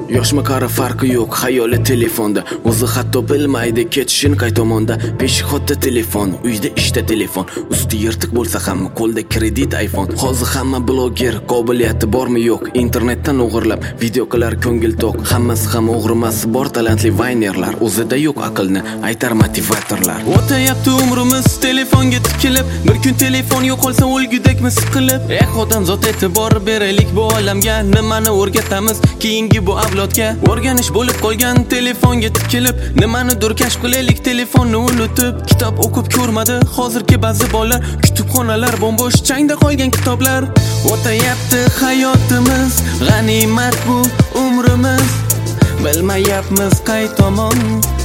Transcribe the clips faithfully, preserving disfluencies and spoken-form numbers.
Yoshmi qari farqi yo'q, xayoli telefonda. O'zi hatto bilmaydi ketishini qay tomonda. Peshixodda telefon, uyda ishda telefon. Usti yirtiq bo'lsa ham qo'lda kredit iPhone. Hozir hamma bloger, qobiliyati bormi yo'q? Internetdan o'g'irlab video qilar ko'ngil to'q. Hammasi ham o'g'rimas, bor talantli vaynerlar. O'zida yo'q aqlni aytar motivatorlar. O'tayapti umrimiz telefonga tikilib, bir kun telefon yo'qolsa o'lgudekmi siqilib. Eh, odamzod e'tibor beraylik bu olamga. Nimani o'rgatamiz keyingi bu avlodga? O'rganish bo'lib qolgan telefonga tikilib, nimanidir kashf qilaylik telefonni unutib. Kitob o'qib ko'rmadi hozirgi ba'zi bolalar, kutubxonalar bombosh, changda qolgan kitoblar. O'tayapti hayotimiz, g'animat bu umrimiz. Bilmayapmiz qay tomon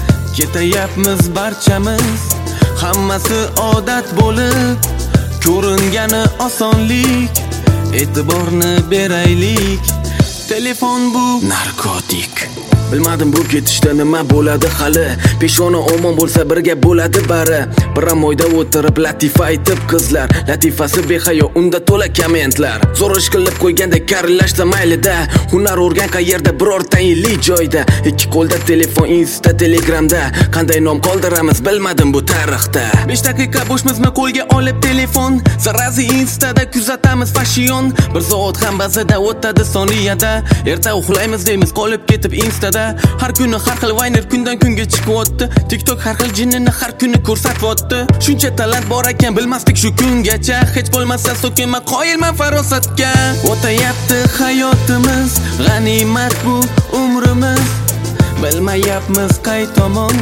ketayapmiz barchamiz. Hammasi odat bo'lib ko'ringani osonlik. E'tiborni beraylik. Telefon bu narkotik. Bilmadim bu ketishda nima bo'ladi hali. Peshona omon bo'lsa birga bo'ladi bari. Bramoyda o'tirib latifa aytib qizlar, latifasi behayo unda to'la kommentlar. Zo'r ish qilib qo'yganda karillashsa maylida. Hunar o'rgan qayerda birorta yilli joyda. Ikki qo'lda telefon, Insta, Telegramda. Qanday nom qoldiramiz bilmadim bu tarixda. besh daqiqa bo'shmizmi qo'lga olib telefon. Zarazi Instada kuzatamiz fashion. Bir soat ham ba'zida o'tadi soniyada. Erta uxlaymiz deymiz qolib ketib Instada. Har kuni har xil vayner kundan kunga chiqib o'tdi. TikTok har xil jinnini har kuni ko'rsatyapti. Shuncha talant bor ekan bilmasdik shu kungacha. Hech bo'lmasa so'kinma qoyilman farosatga. O'tayapti hayotimiz, g'animat bu umrimiz. Bilmayapmiz qay tomon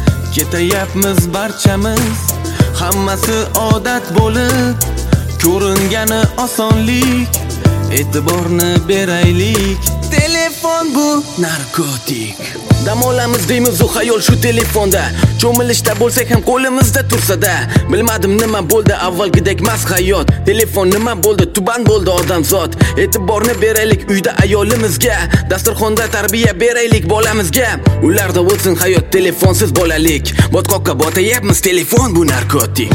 ketayapmiz barchamiz. Hammasi odat bo'lib ko'ringani osonlik. E'tiborni beraylik. Telefon bu narkotik. Dam olamiz deymiz u xayol shu telefonda. Cho'milishda bo'lsak ham qo'limizda tursa-da. Bilmadim nima bo'ldi avvalgidek mas hayot. Telefon nima bo'ldi, tuban bo'ldi odamzod. E'tiborni beraylik uyda ayolimizga. Dasturxonda tarbiya beraylik bolamizga. Ularda o'tsin hayot telefonsiz bolalik. Botqoqqa botayapmiz, telefon bu narkotik.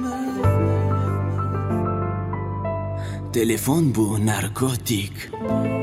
Telefon bu narkotik.